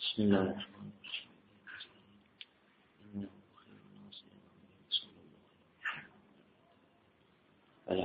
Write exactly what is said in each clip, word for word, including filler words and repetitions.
بسم الله الرحمن الرحیم. بله.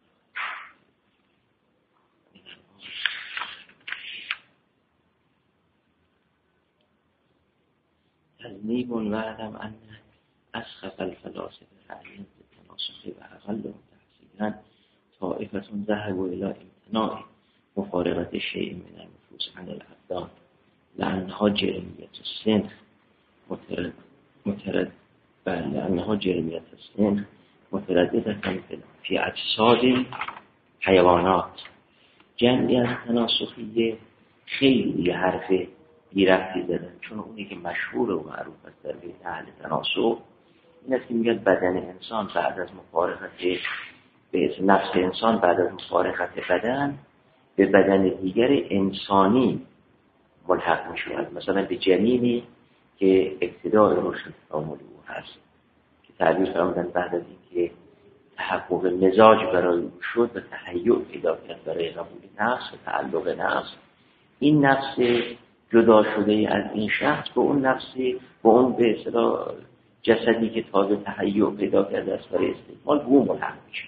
تذنیب وعدم ان اسخف الفلاسفه رأیاً بالتناسخ و اقلهم تحصیلاً طائفة ذهبوا الى امتناع مفارقة شیء من النفوس عن الابدان لأنها جرمیت السنخ مترد مترد بل لأنها جرمیت السنخ مترددة فی اجساد حیوانات. جمعی از تناسخیه خیلی حرف بی‌ربطی زدن، چون اونی که مشهور و معروف است در بین اهل تناسخ این است که میگه بدن انسان بعد از مفارقت به نفس انسان بعد از مفارقت بدن به بدن دیگر انسانی ملحق می شود، مثلا به جنینی که ابتداء رشد تکاملی او هست که تعبیر فرمودن بعد از اینکه تحقق مزاج برای او شد و تهیع پیدا کرد برای قبول نفس و تعلق نفس، این نفس جدا شده از این شخص به اون نفسی به اون به اصطلاح جسدی که تازه تهیع پیدا کرده است برای استعمال به اون ملحق میشه.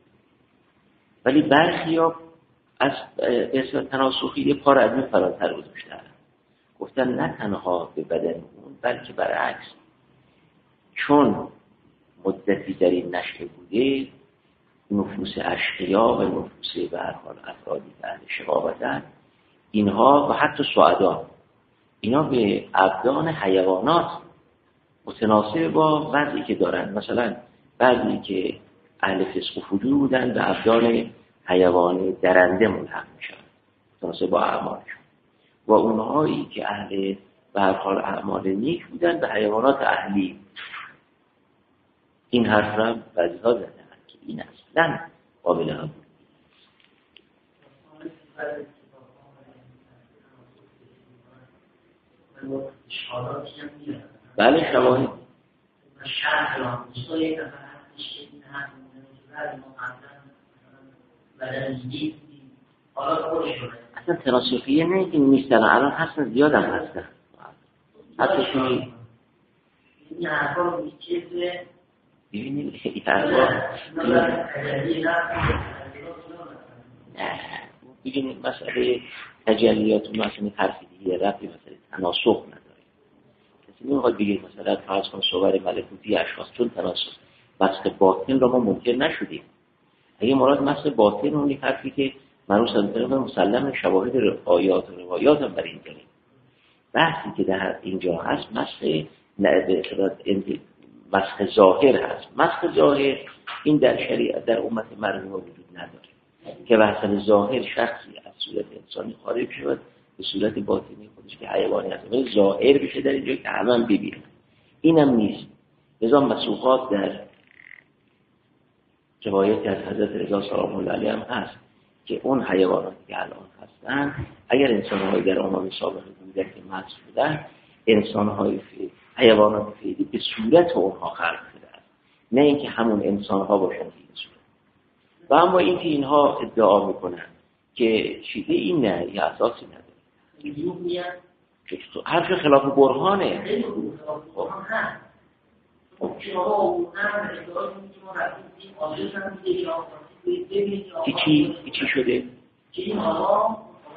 ولی برخی‌ها از اصلا تناسخی یه پار از این فراتر گذاشتن، گفتن نه تنها به بدن اون بلکه برعکس، چون مدتی در این نشأه بوده نفوس اشقیا و نفوس به هر حال افرادی که اهل شقاوتن اینها و حتی سعدا اینا به ابدان حیوانات متناسب با وضعی که دارن، مثلا بعضی که اهل فسق و فجور بودن به ابدان حیوانی درنده ملحق میشن متناسب با اعمالشون، و اونهایی که اهل به هر حال اعمال نیک بودن به حیوانات اهلی. این حرف را بعضی ها زدن که این اصلا قابل قبول. بله شواهد اصلا تناسخیه نه که نیستن، الان هستن، زیاد هم هستن، حتی شما این حرفا رو میشه ببینید این حرفا نه ببینید مسئله تجلیات و مسئله حرفی دیگه ربطی مسئله تناسخ نداره. کسی نمیخواد بگید مثلا فرض کن صور ملکوتی اشخاص چون تناسخ مسخ باطن رو ما منکر نشدیم. اگه مراد مسخ باطن اونی حرفی که معروف از طرف مسلم شواهد آیات و روایات هم برای این داریم. بحثی که در اینجا هست مسخ نه به اصطلاح مسخ ظاهر هست. مسخ ظاهر این در شریعت در امت مرحومه وجود نداره که بحث ظاهر شخصی از صورت انسانی خارج شود به صورت باطنی خودش که حیوانی هست ولی ظاهر بشه در اینجا که همه هم ببینن. اینم نیست. لذا مسوقات در روایتی از حضرت رضا سلام الله علیه هم هست که اون حیواناتی که الان هستن اگر انسان‌های در آنها سابقه بودن که مسخ بودن، انسان‌های فعلی حیوانات فعلی به صورت اونها خلق شده است، نه اینکه همون انسان‌ها باشن که این صورت. و اما اینکه اینها ادعا میکنن که چیزی این نه یا اساسی نداره که حرف خلاف برهانه. خب چی چی چی شده؟ این حالا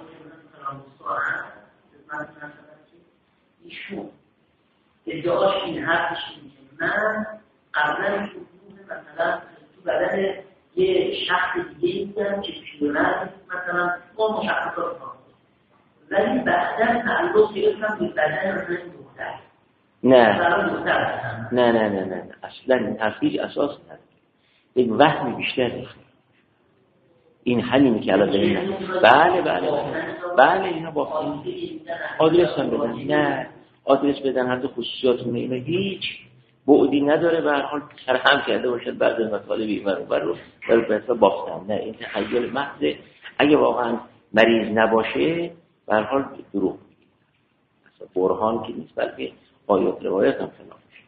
ایشون ادعاش این حرفش اینه من قبلا مثلا تو بدن یه شخص دیگه بودم که پیرمرد مثلا اون مشخصات کنم ولی بعدا تعلق گرفتم به بدن مثلا دختر. نه نه نه نه نه اصلا این حرفی اساس نداره، یک وهم بیشتر نیست. این همینی که الان داریم. بله بله بله اینا با آدرس هم بدن، نه آدرس بدن حتی خصوصیاتونه اینا هیچ بعدی نداره، به هر حال سرهم کرده باشد بعد از مطالب این ور اون رو برای بحثا بافتن. نه این تخیل محض، اگه واقعا مریض نباشه به هر حال دروغ میگه، اصلا برهان که نیست بلکه آیات روایت هم خلاف میشه.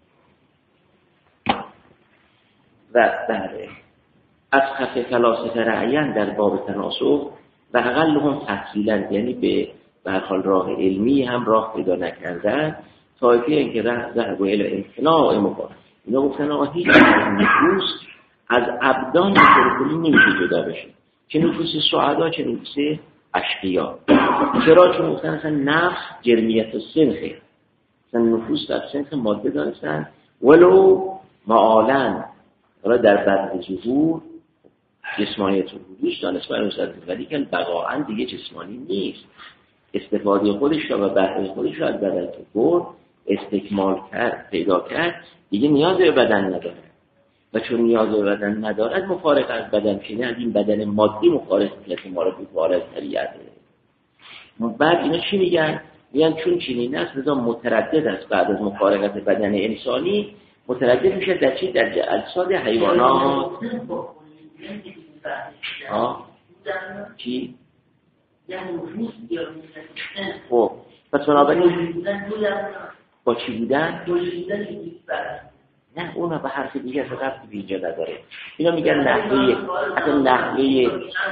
و بله از خط فلاسفه رعیان در باب تناسخ و اقل هم تحصیلا، یعنی به به هر حال راه علمی هم راه پیدا نکردن. طایفه این که ذهب الی امتناع مفارقه، اینا گفتن آقا هیچ نفوس از ابدان بطور کلی نمیشه جدا بشه، چه نفوس سعدا چه نفوس اشقیا. چرا؟ چون گفتن اصلا نفس جرمیت و سنخه، اصلا نفوس در سنخ ماده دانستن ولو معالن حالا در بعد ظهور جسمانیت رو بودوش دانستن مستدد، ولی که بقاعا دیگه جسمانی نیست. استفاده خودش را و بهره خودش را از بدن که برد استکمال کرد پیدا کرد، دیگه نیاز به بدن نداره و چون نیاز به بدن ندارد مفارق از بدن شده، از این بدن مادی مفارق ما را بی‌فارغ طبیعته. بعد اینا چی میگن؟ میگن چون چنین است لذا متردد است بعد از مفارقت بدن انسانی متردد میشه در چی؟ در اجساد حیوانات. ها چی؟ خب پس بنابراین با چی بودن؟ نه اونا به حرف دیگه اصلا ربطی به اینجا نداره. اینا میگن نحوه اصلا نحوه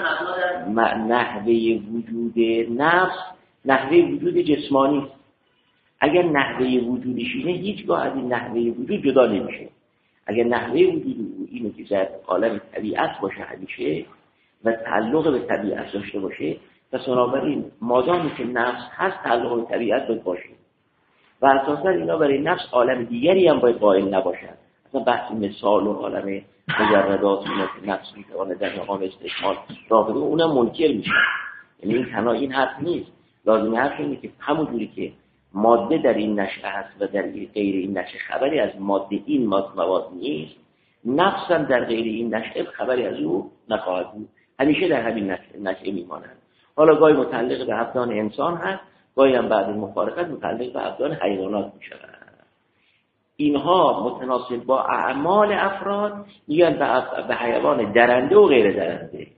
نحوه وجود نفس نحوه وجود جسمانی است. اگر نحوه وجودش اینه هیچگاه از این نحوه وجود جدا نمیشه. اگر نحوه وجود اینه که در عالم طبیعت باشه همیشه و تعلق به طبیعت داشته باشه، پس بنابراین مادامی که نفس هست تعلق به طبیعت باید باشه و اساسا اینا برای نفس عالم دیگری هم باید قائل نباشن. اصلا بحث مثال و عالم مجردات اینا که نفس میتونه در مقام استکمال راقبه اونم منکر میشه. یعنی این تنها این حرف نیست، لازمه حرف اینه که همون جوری که ماده در این نشأه هست و در غیر این نشأه خبری از ماده این مواد نیست، نفس هم در غیر این نشأه خبری از او نخواهد بود، همیشه در همین نشأه میمانند. حالا گاهی متعلق به ابدان انسان هست، گاهی هم بعد مفارقت متعلق به ابدان حیوانات می شود. اینها متناسب با اعمال افراد میگن به حیوان درنده و غیر درنده.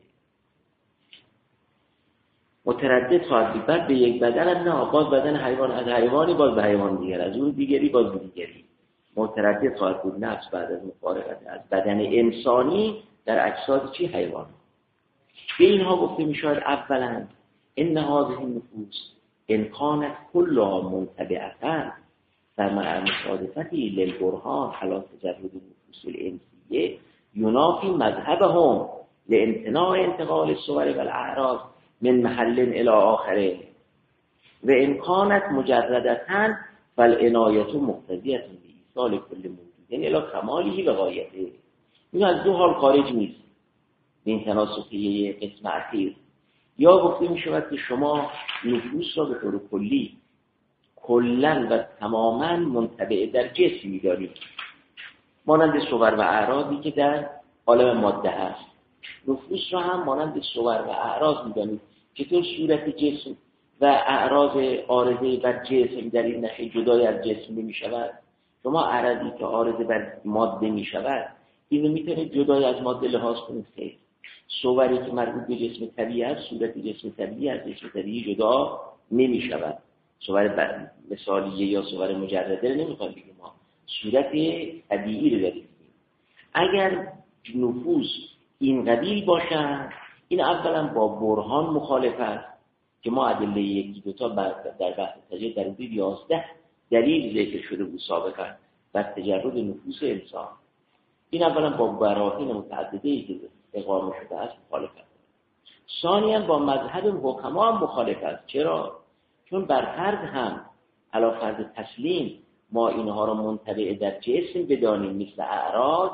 متردد خواهد بود بعد به یک بدن هم نه، باز بدن حیوان از حیوانی باز به حیوان دیگر، از اون دیگری باز به دیگری. متردد خواهد بود نفس بعد از مفارقت از بدن انسانی در اجساد چی؟ حیوان. به اینها گفته می شود اولا ان هذه النفوس ان كانت كلها منتبعه فمع مصادفتی للبرهان على تجرد النفوس الانسیه ینافی مذهبهم لامتناع انتقال الصور والاعراض من محل الى آخره و ان كانت مجردة فالعنایة مقتضیة بایصال كل موجود الى کماله و غایته. این از دو حال خارج نیست این تناسخیه قسم اخیر. یا گفته می شود که شما نفوس را به طور کلی کلن و تماما منتبع در جسم می دارید، مانند صور و اعراضی که در عالم ماده هست. نفوس را هم مانند صور و اعراض می دانید. چطور صورت جسم و اعراض عارضه بر جسم در این نحوه جدای از جسم نمی شود، شما اعراضی که عارضه بر ماده می شود اینو می تونید جدای از ماده لحاظ کنید. خیر، صوری که مربوط به جسم طبیعی است صورت جسم طبیعی از جسم طبیعی جدا نمی شود. صور مثالیه یا صور مجرده نمی خواهیم بگیم، ما صورت طبیعی رو داریم. اگر نفوس این قبیل باشند این اولا با برهان مخالف است که ما ادله یکی دو تا در بحث تجرد در حدود یازده دلیل ذکر شده بود سابقا بر تجرد نفوس انسان. این اولا با براهین متعدده‌ای که اقامه شده است مخالف است. ثانیاً با مذهب حکما هم مخالف است. چرا؟ چون بر فرض هم علی فرض تسلیم ما اینها را منتبع در جسم بدانیم مثل اعراض،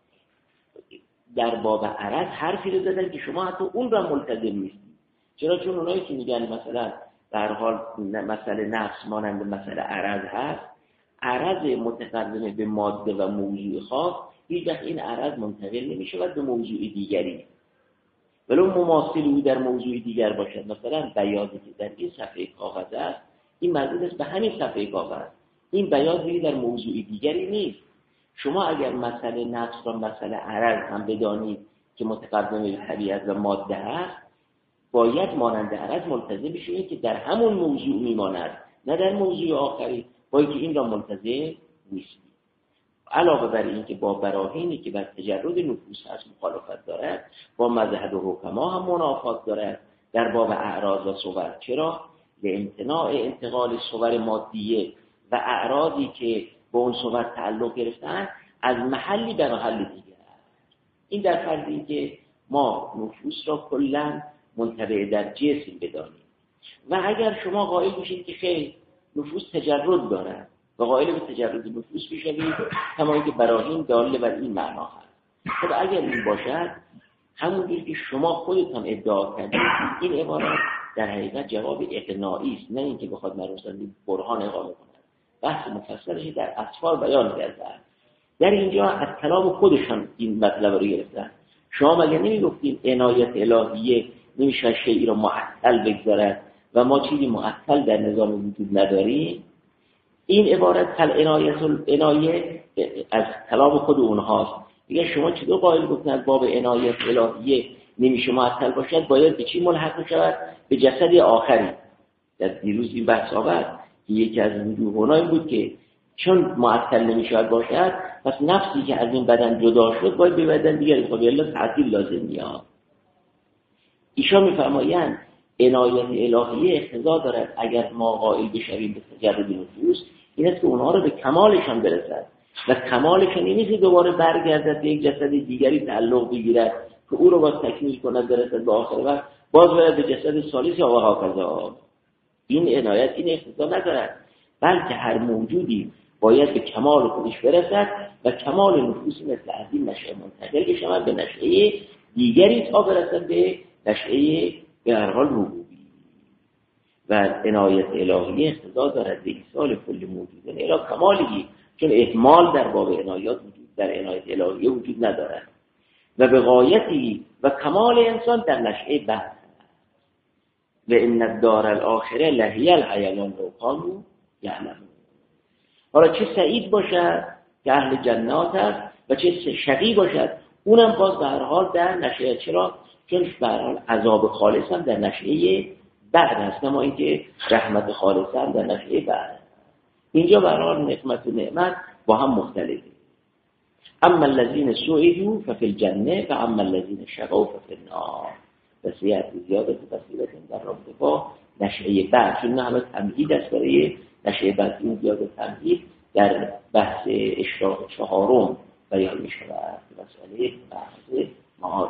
در باب عرض حرفی رو زدن که شما حتی اون را ملتزم نیستید. چرا؟ چون اونایی که میگن مثلا در حال مسئله نفس مانند مسئله عرض هست، عرض متقدم به ماده و موضوع خاص هیچ وقت این عرض منتقل نمیشه و به موضوع دیگری ولو مماثل او در موضوع دیگر باشد. مثلا بیاضی که در این صفحه کاغذ است این مربوط است به همین صفحه کاغذ، این بیاضی در موضوع دیگری نیست. شما اگر مسئله نفس و مسئله عرض هم بدانید که متقدم به طبیعت و ماده هست، باید مانند عرض ملتزم بشید که در همون موضوع میماند نه در موضوع آخری، باید که این را ملتزم نیست. علاوه بر این که با براهینی که بر تجرد نفوس هست مخالفت دارد، با مذهب حکما هم منافات دارد در باب اعراض و صور. چرا؟ لامتناع انتقال صور مادیه و اعراضی که به اون صور تعلق گرفتن از محلی به محل دیگر. این در فرضی که ما نفوس را کلا منطبع در جسم بدانیم و اگر شما قائل بشید که خیلی نفوس تجرد دارند و قائل به تجرد نفوس بشوید، کما که براهین داله بر این معنا هست. خب اگر این باشد، همونجور که شما خودتان ادعا کردید، این عبارت در حقیقت جواب اقناعی است، نه اینکه بخواد مرسل برهان اقامه کند. بحث مفصلش در اطفال بیان کرده. در اینجا از کلام خودشان این مطلب رو گرفتن. شما مگه نمیگفتیم عنایت الهیه نمیشه شیئی رو معطل بگذارد و ما چیزی معطل در نظام وجود نداریم؟ این عبارت کل عنایت الهیه از کلام خود اونهاست. دیگه شما چطور قائل گفتن باب عنایت الهیه نمیشه معطل باشد، باید به چی ملحق شود؟ به جسد آخری. در دیروز این بحث آورد که یکی از وجوه‌های بود که چون معطل نمیشود باشد، پس نفسی که از این بدن جدا شد باید به بدن دیگری خب یلا تعطیل لازم میاد. ایشان میفرمایند عنایت الهیه اقتضا دارد اگر ما قائل بشویم به تجرد نفوس، این است که اونها رو به کمالشان برسد و کمالشان این نیست دوباره برگردد به یک جسد دیگری تعلق بگیرد که او رو باید تکمیل کند برسد به آخر وقت باز باید به جسد ثالث یا هاکذا. این عنایت این اقتضا ندارد، بلکه هر موجودی باید به کمال خودش برسد و کمال نفوسی مثل از این نشأه منتقل بشود به نشأه دیگری تا برسد به نشأه به هر حال ربوبی. و عنایت الهی اقتضا دارد به ایصال کل موجودن الی کمالی، چون اهمال در باب عنایات وجود در عنایت الهی وجود ندارد و به غایتی و کمال انسان در نشأه بعد. و ان الدار الاخره لهی الحیوان لو کانوا یعلمون. حالا چه سعید باشد که اهل جنات است و چه شقی باشد، اونم باز به هر حال در نشأه. چرا؟ چون به هر حال عذاب خالص هم در نشأه بعد است، اما اینکه رحمت خالص هم در نشأه بعد. اینجا به هر حال نعمت و نعمت با هم مختلفه. اما الذين سعدوا ففي الجنه و اما الذين شقوا ففي النار. بسیار زیاده تفصیلات در رابطه با نشأه بعد، چون همه تمهید است برای نشأه بعد. این زیاده تمهید در بحث اشراق چهارم بیان می شود، مسئله بحث معاد.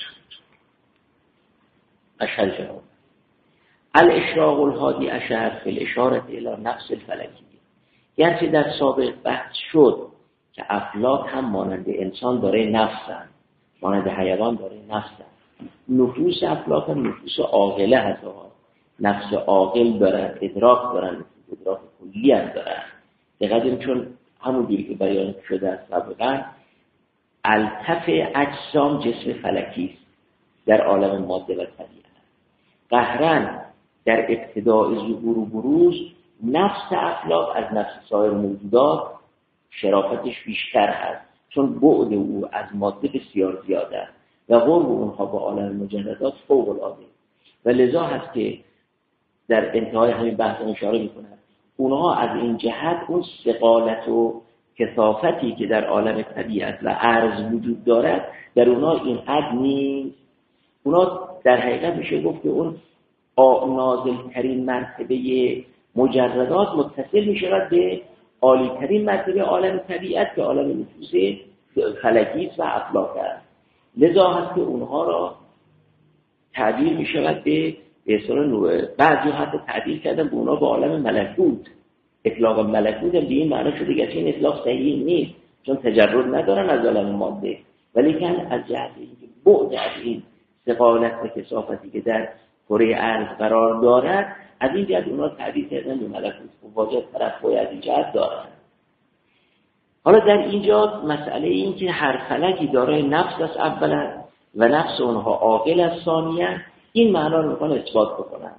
اشهر جواب الاشراق الهادی اشهر فی الاشاره الی نفس الفلکی. گرچه در سابق بحث شد که افلاک هم مانند انسان داره نفسن، مانند حیوان داره نفسن. نفوس افلاک هم نفوس عاقله هست، نفس عاقل دارن، ادراک دارن، ادراک کلی هم دارن. دقیقا چون همون جوری که بیان شده است سابقا، التف اجسام جسم فلکی است در عالم ماده و طبیعت. قهرن در ابتداء ظهور و بروز نفس افلاک از نفس سایر موجودات شرافتش بیشتر هست، چون بعد او از ماده بسیار زیاده است و قرب اونها با عالم مجردات فوق العاده. و لذا هست که در انتهای همین بحث اشاره میکنند اونها از این جهت اون ثقالت و کثافتی که در عالم طبیعت و عرض وجود دارد در اونها این حد نیست. اونها در حقیقت میشه گفت که اون نازل ترین مرتبه مجردات متصل میشود به عالی ترین مرتبه عالم طبیعت که عالم نفوس فلکی و افلاک است. لذا هست که اونها را تعبیر میشود به اصطلاح نور. بعضی حتی تعبیر کردن به اونها به عالم ملکوت. اطلاق ملکوت به این معنی شده که این اطلاق صحیح نیست، چون تجرد ندارن از عالم ماده، ولی که از جهت اینکه بعد از این ثقالت و کثافتی که در کره ارض قرار دارد، از این جهت اونها تعبیر کردن به ملکوت و واجب طرف باید این جهت دارن. حالا در اینجا مسئله این که هر فلکی دارای نفس است اولا و نفس اونها عاقل است ثانیاً، این معنا رو میخوان اثبات بکنن.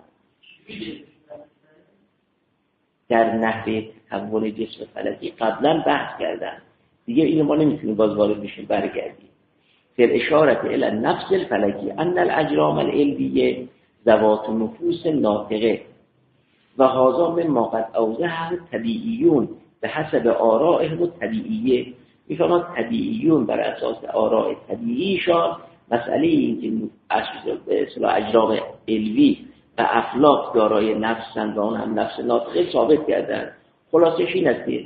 در نحوه تحول جسم فلکی قبلا بحث کردن، دیگه اینو ما نمیتونیم باز وارد بشیم برگردیم. در اشاره الی نفس الفلکی ان الاجرام العلویه ذوات نفوس ناطقه و هذا مما قد اوضحه طبیعیون به حسب آرائهم الطبیعیه. میفهمند طبیعیون بر اساس آراء طبیعیشان مسئله این که به اصطلاح اجرام علوی و افلاک دارای نفسند و اون هم نفس ناطقه ثابت کردن. خلاصش این است که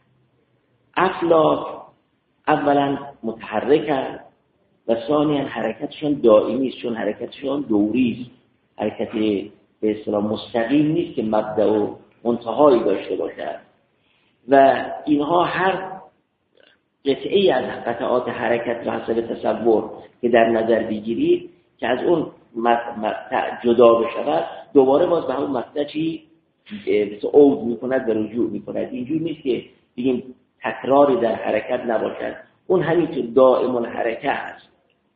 افلاک اولا متحرکن و ثانیا حرکتشون دائمی است، چون حرکتشون دوری است، حرکت به اصطلاح مستقیم نیست که مبدأ و منتهایی داشته باشد و اینها هر قطعی از قطعات حرکت و حسب تصور که در نظر بگیرید که از اون مقطع جدا بشود دوباره باز به همون مقطع چی عود میکند و رجوع میکند. اینجور نیست که بگیم تکراری در حرکت نباشد، اون همینطور دائم الحرکت است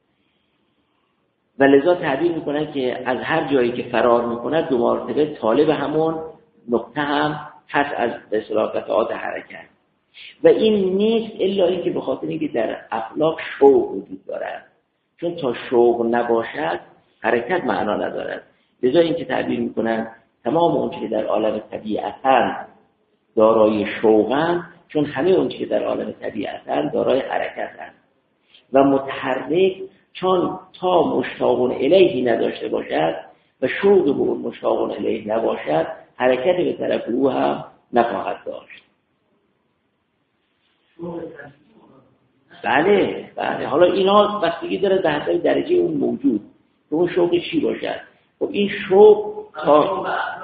و لذا تعبیر میکنن که از هر جایی که فرار میکند دو مرتبه طالب همون نقطه هم هست از به اصطلاح قطعات حرکت و این نیست الا اینکه به خاطر اینکه در افلاک شوق وجود دارد، چون تا شوق نباشد حرکت معنا ندارد. لذا اینکه تعبیر میکنن تمام اون چیزی در عالم طبیعتاً دارای شوقن، چون همه اون چیزی در عالم طبیعتاً دارای حرکتن و متحرک، چون تا مشتاقون الیهی نداشته باشد و شوق به اون مشتاقون الیه نباشد حرکت به طرف او هم نخواهد داشت. بله بله حالا اینا بستگی داره در حسب درجه اون موجود که اون شوق چی باشد. خب این شوق تا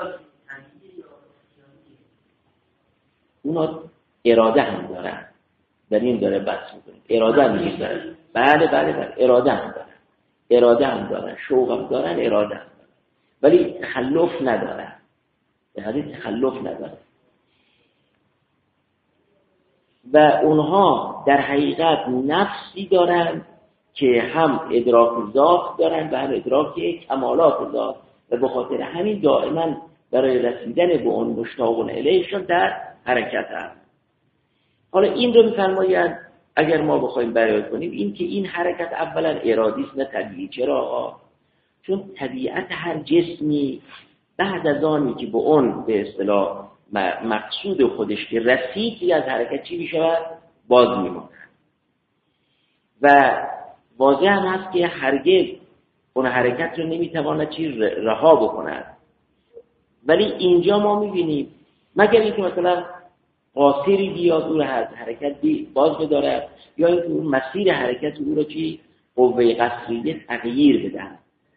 اونا اراده هم دارن، در این داره بحث میکنیم، اراده هم دارن. بله بله بله اراده هم دارن، اراده هم دارن، شوق هم دارن، اراده هم دارن، ولی تخلف ندارن، به حدیث تخلف ندارن و اونها در حقیقت نفسی دارن که هم ادراک ذات دارن و هم ادراک کمالات ذات و به خاطر همین دائما برای رسیدن به اون مشتاقون الیهشون در حرکت هم. حالا این رو می‌فرماید اگر ما بخوایم بیان کنیم این که این حرکت اولا ارادی است نه طبیعی. چرا؟ چون طبیعت هر جسمی بعد از آنی که به اون به اصطلاح مقصود خودش که رسیدی از حرکت چی می‌شود؟ باز می‌ماند و واضح هم هست که هرگز اون حرکت رو نمی‌تواند چی رها بکند. ولی اینجا ما می‌بینیم مگر اینکه مثلا قاصری بیاد او رو از حرکت باز بداره یا اینکه اون مسیر حرکت او رو چی قوه قصریه تغییر بدهد.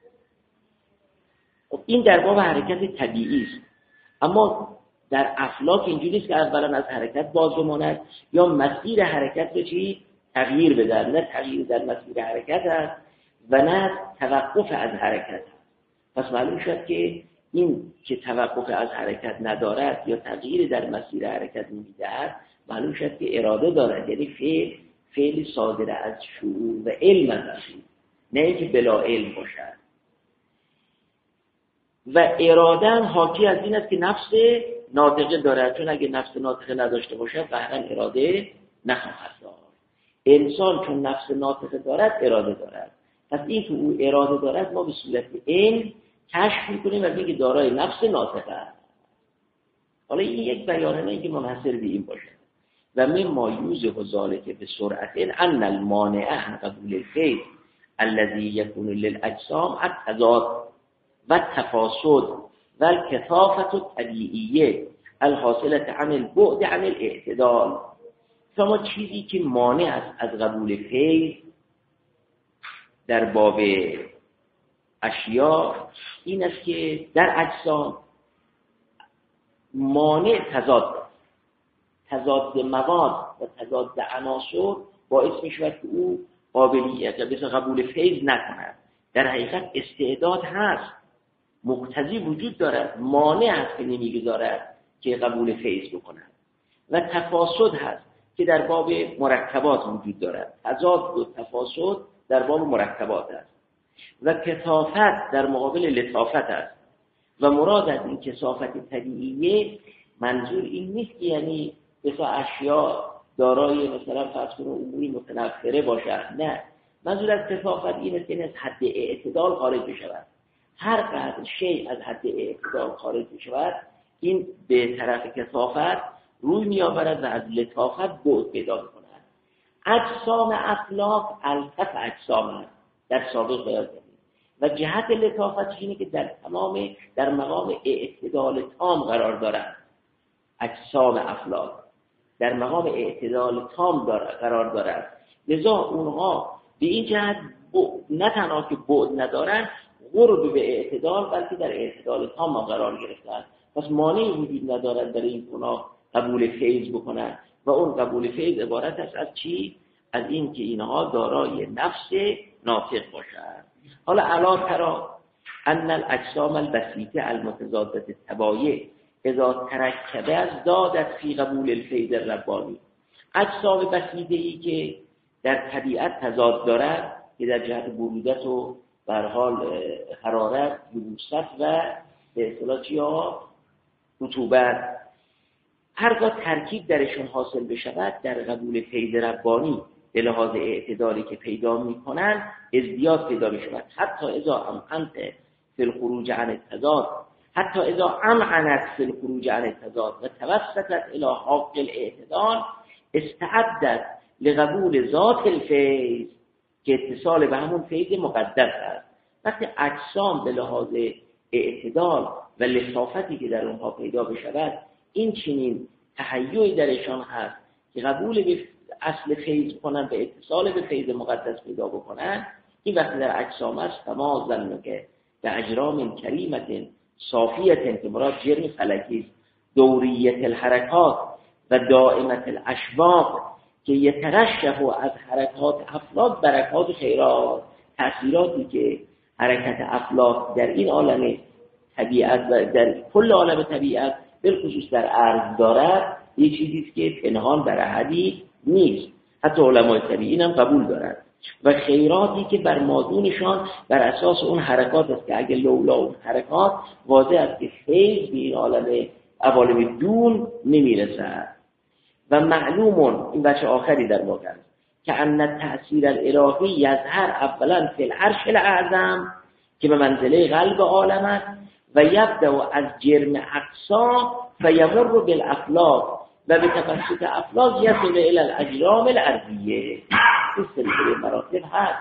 خب این در باب حرکت طبیعی است، اما در افلاک اینجوری نیست که اولا از حرکت باز بماند یا مسیر حرکت رو چی تغییر بدهد. نه تغییر در مسیر حرکت است و نه توقف از حرکت است. پس معلوم شد که این که توقف از حرکت ندارد یا تغییر در مسیر حرکت می‌دهد معلوم شد که اراده دارد، یعنی فعل فعل صادر از شعور و علم است، نه اینکه بلا علم باشد. و اراده هم حاکی از این است که نفس ناطقه دارد، چون اگه نفس ناطقه نداشته باشد قطعاً اراده نخواهد داشت. انسان چون نفس ناطقه دارد اراده دارد، پس این که او اراده دارد ما به صورت علم کشف میکنیم و میگه دارای نفس ناطقه است. حالا این یک بیانه نه که منحصر به این باشه. و من ما یوزه ذالک به سرعت ان المانع عن قبول الفیض الذي يكون للاجسام التضاد و التفاسد و الكثافه الطبيعيه الحاصله عن البعد عن الاعتدال. شما چیزی که مانع است از قبول فیض در باب اشیاء این است که در اجسام مانع تضاد تضاد مواد و تضاد عناصر باعث می شود که او قابلیت مثل قبول فیض نکند. در حقیقت استعداد هست، مقتضی وجود دارد، مانع هست که نمیگذارد که قبول فیض بکند. و تفاسد هست که در باب مرکبات وجود دارد، تضاد و تفاسد در باب مرکبات است. و کثافت در مقابل لطافت است. و مراد از این کثافت طبیعیه منظور این نیست که یعنی مثلا اشیاء دارای مثلا فرض کنید اموری متنفره باشد، نه، منظور از کثافت این است که از حد اعتدال خارج بشود. هر قدر شیء از حد اعتدال خارج بشود این به طرف کثافت روی میآورد و از لطافت بعد پیدا می‌کند. اجسام افلاک الطف اجسام است. در سابق بیان کردیم و جهت لطافت اینه که در تمام در مقام اعتدال تام قرار دارند. اجسام افلاک در مقام اعتدال تام داره قرار دارند، لذا اونها به این جهت نه تنها که بعد ندارن، قرب به اعتدال، بلکه در اعتدال تام قرار گرفتن. پس مانعی وجود ندارد برای این اونها قبول فیض بکنن و اون قبول فیض عبارت است از چی؟ از این که اینها دارای نفس ناطق باشند. حالا علا ترا ان الاجسام البسیطه المتضادة التبایع اذا ترکبه از دادت فی قبول الفیض الربانی. اجسام بسیطه‌ای که در طبیعت تضاد دارد، که در جهت برودت و به هر حال حرارت، یبوست و به اصطلاح چیا رطوبت، هرگاه ترکیب درشون حاصل بشود در قبول فیض ربانی به لحاظ اعتدالی که پیدا میکنن ازدیاد پیدا بشود. حتی اذا امعنت فی الخروج عن التضاد، حتی اذا امعنت فی الخروج عن التضاد و توسطت الى حق الاعتدال استعدت لقبول ذات الفیض، که اتصال به همون فیض مقدس است. وقتی اجسام به لحاظ اعتدال و لطافتی که در اونها پیدا بشود، این چنین تهیعی درشان هست که قبول به اصل فیض کنن، به اتصال به فیض مقدس پیدا بکنن، این وقتی در اجسام است. فما ظنک که به اجرام کریمت صافیت، که مراد جرم فلکی دوریت الحرکات و دائمت الاشواق، که یترشح از حرکات افلاک برکات خیرات، تأثیراتی که حرکت افلاک در این عالم طبیعت و در کل عالم طبیعت بالخصوص در ارض دارد، یه چیزی که پنهان بر احدی نیست، حتی علمای طبیعی هم قبول دارند. و خیراتی که بر مادونشان بر اساس اون حرکات است، که اگه لولا اون حرکات واضح است که فیض به این عالم عوالم دون نمیرسد. و معلومون، این بچه آخری در واقع است، که ان تأثیر الالهی یظهر اولا فی العرش الاعظم، که به منزله قلب عالم است، و یبدأ از جرم اقصا فیمر بالافلاک و به توسط افلاک یصل الی الاجرام الارضیه. این سلسله مراتب هست.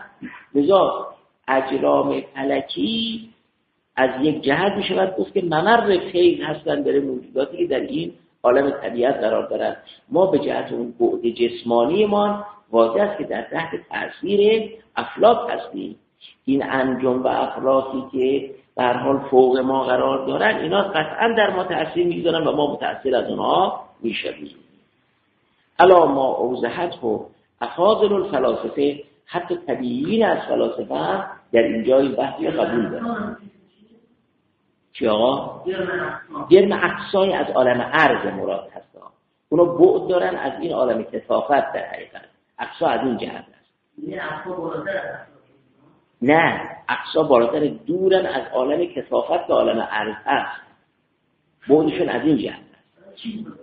لذا اجرام فلکی از یک جهت می شود گفت که ممر فیض هستند برای موجوداتی که در این عالم طبیعت قرار دارند. ما به جهت اون بعد جسمانی ما واضح است که در تحت تاثیر افلاک هستیم. این انجم و افلاکی که به هر حال فوق ما قرار دارن، اینا قطعا در ما تأثیر می‌گذارن و ما متأثر از اونها میشویم. الا ما اوضحت و افاضل الفلاسفه، حتی طبیعیین از فلاسفه هم در اینجا این بحثی قبول دارن. چی آقا؟ جرم اقصای از عالم عرض مراد هست. اونا بعد دارن از این عالم کثافت در حقیقت. اقصا از این جهت است. نه، اقصا بالاتر دورن از عالم کثافت به عالم عرض هست. بعدشون از این جهت است.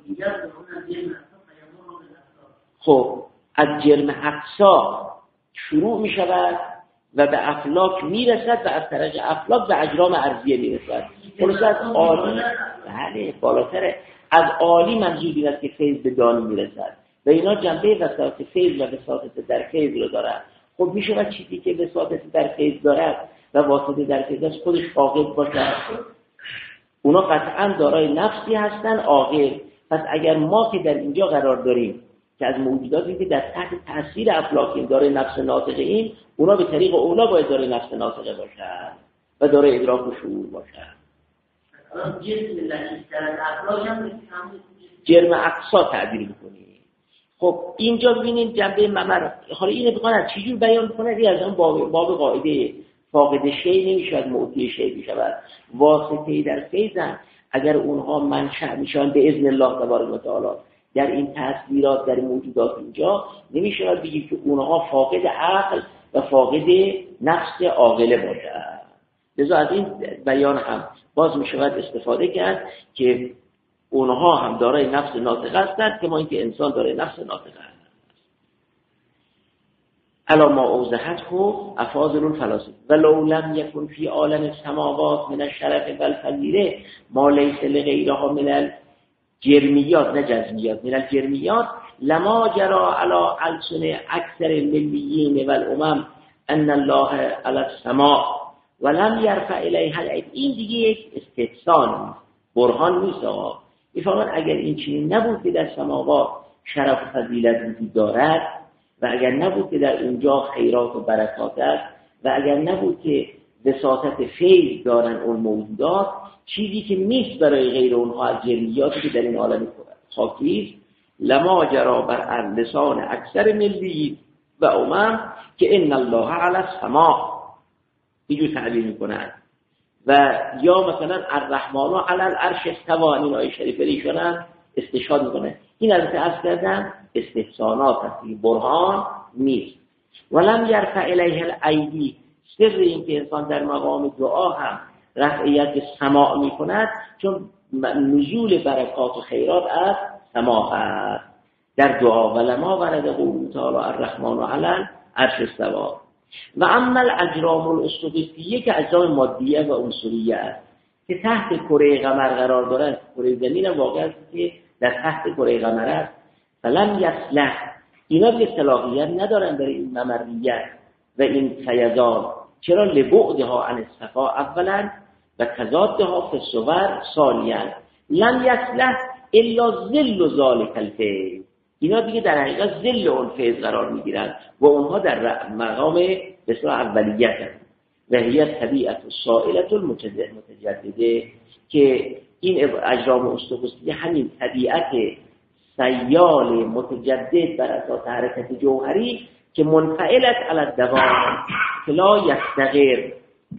خب از جرم اقصا شروع می شود و به افلاک می رسد و از طریق افلاک به اجرام ارضیه می رسد. خلاصه از عالی، بله بالاتر از عالی منظور این است که فیض به دانی می رسد و اینا جنبه وساطت فیض و وساطت در فیض رو دارد. خب می شود چیزی که وساطت در فیض دارد و واسطه در فیض است خودش فاقد باشد. اونا قطعا دارای نفسی هستن عاقل. پس اگر ما که در اینجا قرار داریم که از موجوداتی که در تحت تاثیر افلاکیم دارای نفس ناطقه ایم، اونا به طریق اولا باید دارای نفس ناطقه باشن و دارای ادراک و شعور باشن. جرم اقصا تعبیر بکنیم. خب اینجا ببینید جنبه ممر. حالا اینو بخوام چجور بیان بکنه؟ این از اون باب باب قاعده فاقد شی نمیشود معطی شی بشود. واسطه‌ای در فیضن اگر اونها منشأ میشن به اذن الله تبارک و تعالی در این تاثیرات در موجودات اینجا، نمیشود بگیم که اونها فاقد عقل و فاقد نفس عاقله باشند. لذا از این بیان هم باز میشود استفاده کرد که اونها هم دارای نفس ناطقه هستند که ما اینکه انسان دارای نفس ناطقه است. الا ما اوضحته افاضل الفلاسفه ولو لم يكن في عالم السماوات من الشرف والفضیله ما ليس لغيرها من الجرميات، نه جزمیات، من الجرميات لما جرى على ألسن اکثر الملیین والامم ان الله على السماء ولم یرفع الیها العید. این دیگه یک استحسان نیست، برهان نیست. آقا میفهمن اگر این چنین نبود که در سماوات شرف و فضیلت وجود دارد و اگر نبود که در اونجا خیرات و برکات است و اگر نبود که وساطت فیض دارن اون موجودات، چیزی که نیست برای غیر اونها از جلیاتی که در این عالم خاکی است، لما جرا بر لسان اکثر ملی و امم که ان الله علی السماء اینجور تعبیر میکنن. و یا مثلا الرحمن علی العرش استوى، این آیه شریفه ایشون استشهاد میکنه. این البته از کردن استحسانات هست، برهان نیست. ولم یرفع الیه الایدی، سر این که انسان در مقام دعا هم رفعیت سماع میکند چون نزول برکات و خیرات از سماع است در دعا. ولما ورد قوله تعالی الرحمن علی العرش استوى. و اما الاجرام الاسطوریه که اجرام مادیه و عنصریه است که تحت کره قمر قرار دارند، کره زمین واقع است که در تحت کره قمر است، فلم یصلح، اینا به صلاحیت ندارن برای این ممریت و این فیضان. چرا؟ لبعدها عن الصفا اولا و تضادها فی الصور ثانیا. لم یصلح الا ذل ذلک الفیض، اینا دیگه در حقیقت ذل اون فیض قرار میگیرن و اونها در مقام به اصطلاح اولیت هستند و هی طبیعت السائله المتجدده، که این اجرام اسطوریه همین طبیعت سیال متجدد بر اساس حرکت جوهری که منفعلت علی الدوام که لا یستقر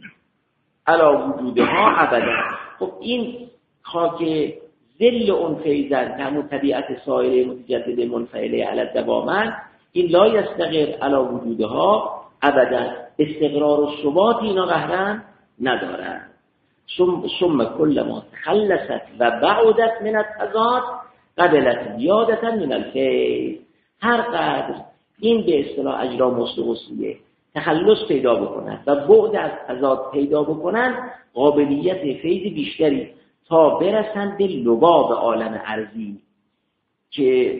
علی وجودها ابدا. خب این خاک ذل اون فیضن که همون طبیعت سائل متجدد منفعله علی الدوام، این لا یستقر علی وجودها ابدا، استقرار و ثبات اینا قهرن ندارن. ثم ثم کل ما تخلصت و بعدت من التضاد قبلت زیادتا من الفیض. هر قدر این به اصطلاح اجرام اسطوریه تخلص پیدا بکنن و بعد از تضاد پیدا بکنن، قابلیت فیض بیشتری تا برسن به لباب عالم ارضی، که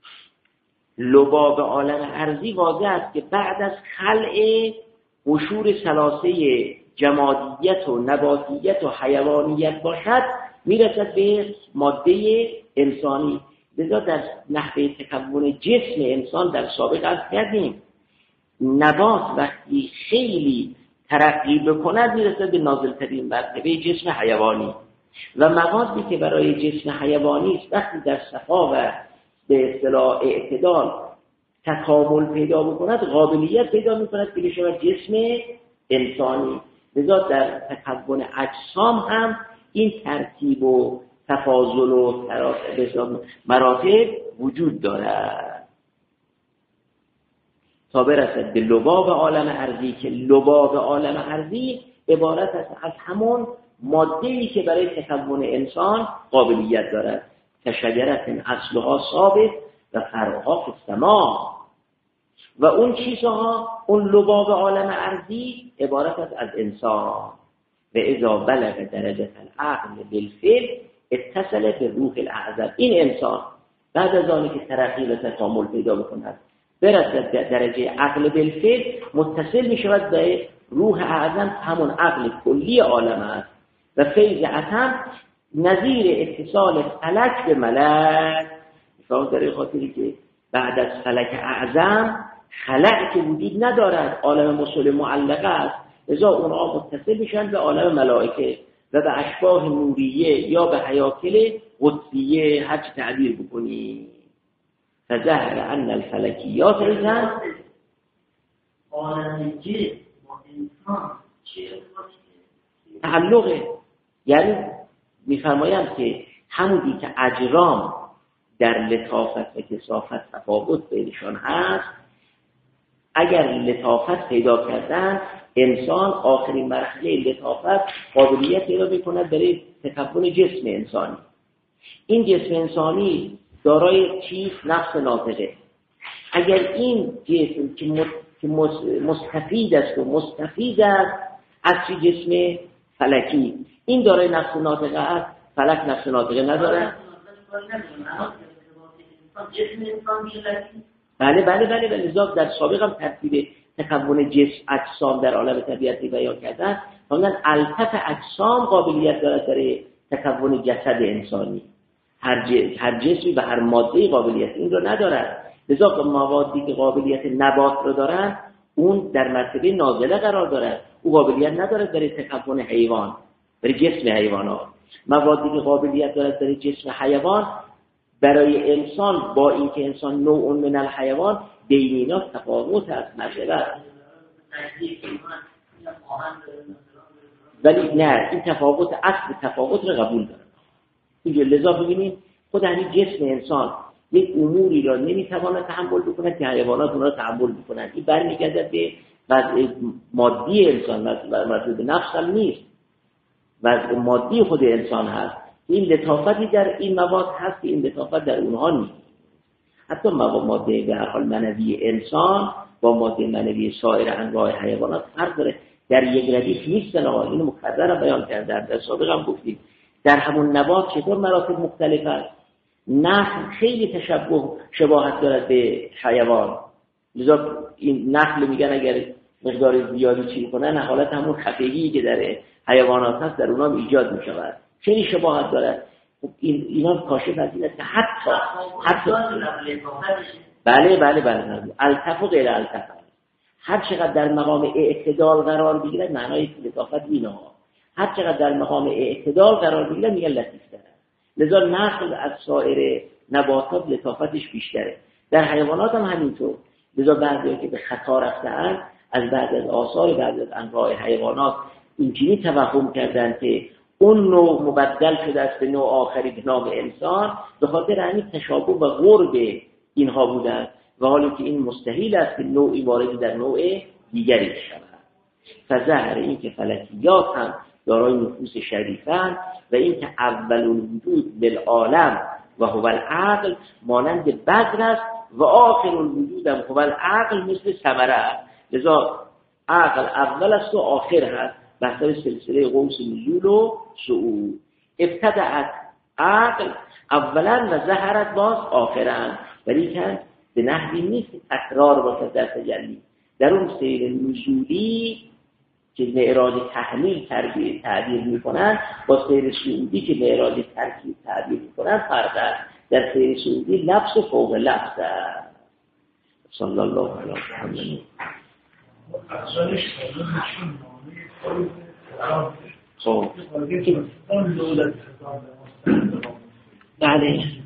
لباب عالم ارضی واضح است که بعد از خلع قشور ثلاثه جمادیت و نباتیت و حیوانیت باشد میرسد به ماده انسانی. لذا در نحوه تکون جسم انسان در سابق از کردیم نبات وقتی خیلی ترقی بکند میرسد به نازلترین مرتبه جسم حیوانی و موادی که برای جسم حیوانی است وقتی در صفا و به اصطلاح اعتدال تکامل پیدا بکند قابلیت پیدا میکند که بشود جسم انسانی. لذا در تکون اجسام هم این ترتیب و تفاضل و مراتب وجود دارد تا برسد به لباب عالم ارضی، که لباب عالم ارضی عبارت است از همون ماده‌ای که برای تکون انسان قابلیت دارد. کشجرت اصلها ثابت و فرعها فی السماء. و اون چیزها، اون لباب عالم ارضی عبارت است از انسان. و اذا بلغ درجه العقل بالفعل اتصل به روح الاعظم. این انسان بعد از آنی که ترقی و تکامل پیدا بکند برسد به درجه عقل بالفعل، متصل می شود به روح اعظم، همون عقل کلی عالم است. و فیض عظم نظیر اتصال فلک به ملک. مثلا در خاطری که بعد از فلک اعظم خلق که وجود ندارد، عالم مسل معلقه است، لذا اونها متصل میشن به عالم ملائکه و به اشباح نوریه یا به هیاکل قدسیه، هر چی تعبیر بکنی. فظهر ان الفلکیات ایضا عالم جسم با انسان چه تعلقه. یعنی میفرمایند که همونی که اجرام در لطافت و کثافت تفاوت بینشان هست، اگر لطافت پیدا کردن انسان آخرین مرحله لطافت قابلیت پیدا میکند برای تکون جسم انسانی. این جسم انسانی دارای چیز نفس ناطقه. اگر این جسم که مستفید است و مستفید است از چی جسم فلکی، این دارای نفس ناطقه است، فلک نفس ناطقه نداره. جسم انسان فلکی بله بله بله بله لذا در سابق هم ترتیب تکون جسم اجسام در عالم طبیعتی بیان کردن. مثلا الطف اجسام قابلیت دارد برای تکون جسد انسانی. هر هر جسمی و هر ماده‌ای قابلیت این رو ندارد. لذا موادی که قابلیت نبات رو دارن اون در مرتبه نازله قرار دارد. او قابلیت ندارد برای تکون حیوان، برای جسم حیوانات. موادی که قابلیت دارد برای جسم حیوان برای انسان با اینکه انسان نوع من الحیوان بین اینا تفاوت است نشده، ولی نه این تفاوت اصل تفاوت رو قبول داره. اینجا لذا ببینید خود همین جسم انسان یک اموری را نمیتواند تحمل بکنه که حیوانات اون را تحمل بکنند. این برمیگرده به وضع مادی انسان، وضع به نفس هم نیست، وضع مادی خود انسان هست. این لطافتی در این مواد هست که این لطافت در اونها نیست. حتی مواد ماده به هر حال منوی انسان با ماده منوی سایر انواع حیوانات فرق داره، در یک ردیف نیستن. آقا اینو مکررا بیان کردن، در سابق هم گفتیم در همون نبات چطور مراتب مختلف است. نخل خیلی تشبه شباهت دارد به حیوان، لذا این نخل میگن اگر مقدار زیادی چیز کنن حالت همون خفگی که در حیوانات هست در اونها ایجاد میشود، خیلی شباهت دارد. خب این اینا کاشف از این است که حتی حتی بله بله بله الطف و غیر الطف هر چقدر در مقام اعتدال قرار بگیرد معنای لطافت اینا، هر چقدر در مقام اعتدال قرار بگیرد میگن لطیف‌تر. لذا نخل از سایر نباتات لطافتش بیشتره، در حیوانات هم همینطور. لذا بعضی که به خطا رفتن از بعد از آثار بعد از انواع حیوانات اینجوری توهم کردن که اون نوع مبدل شده است به نوع آخری به نام انسان، به خاطر همین تشابه و قرب اینها بودن، و حالی که این مستحیل است که نوعی وارد در نوع دیگری شود. فظهر این که فلکیات هم دارای نفوس شریفن و این که اول الوجود بالعالم و هو العقل مانند بدر است و آخر الوجود هم هو العقل مثل ثمره است. لذا عقل اول است و آخر هست بحثای سلسله قوس نزول و صعود. ابتدأت عقل اولا و ظهرت باز آخرا، ولی که به نحوی نیست تکرار باشد در تجلی. در اون سیر نزولی که معراج تحمیل تعبیر تعبیر میکنن با سیر صعودی که معراج ترکیب تعبیر میکنن فرق است. در سیر صعودی لفظ فوق لفظ است. صلی الله علیه و سلم. خب بله